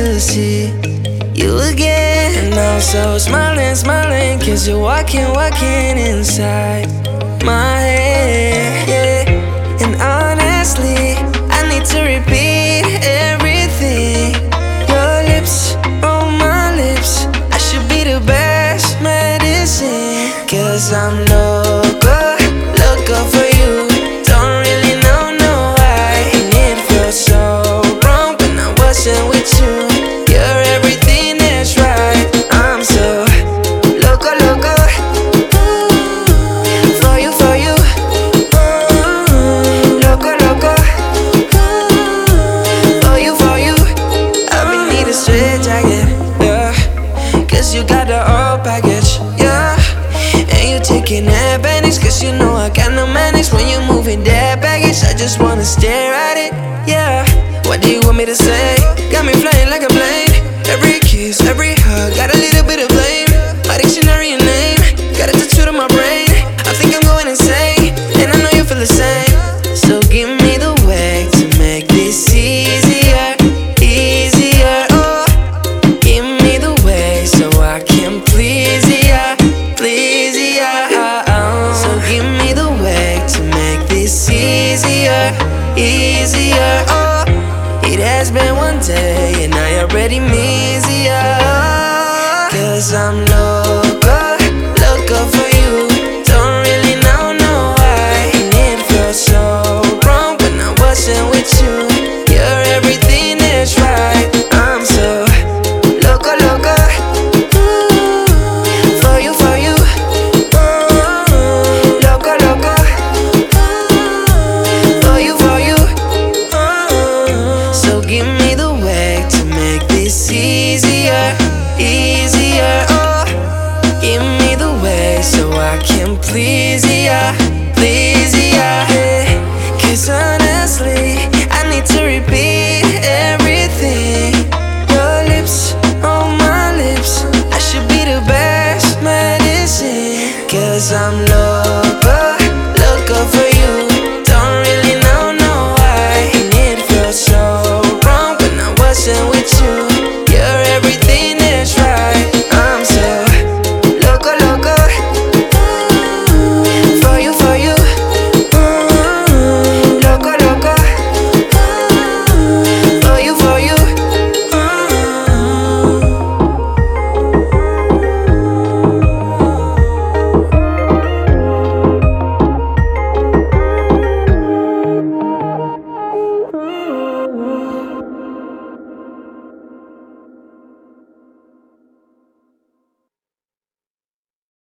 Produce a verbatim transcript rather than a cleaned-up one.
never see you again. And I'm so smiling, smiling, cause you're walking, walking inside my head, yeah. And honestly, I need to repeat everything. Your lips on my lips, I should be the best medicine. Cause I'm loco, loco for you. Don't really know, know why. And it feels so wrong when I wasn't with you. You're everything that's right. I'm so loco, loco for you, for you. Loco, loco for you, for you. I really need a straight jacket, yeah. Cause you got the whole package, yeah. And you taking advantage, cause you know I got no manners. When you moving that baggage, I just wanna stare at it, yeah. What do you want me to say? Got me flying like a plane. Every kiss, every hug, got a little bit of blame. My dictionary and name, got it tattooed on my brain. I think I'm going insane, and I know you feel the same. So give me the way to make this easier, easier, oh. Give me the way so I can please ya, please ya, oh. So give me the way to make this easier, easier, oh. It has been one day and I already miss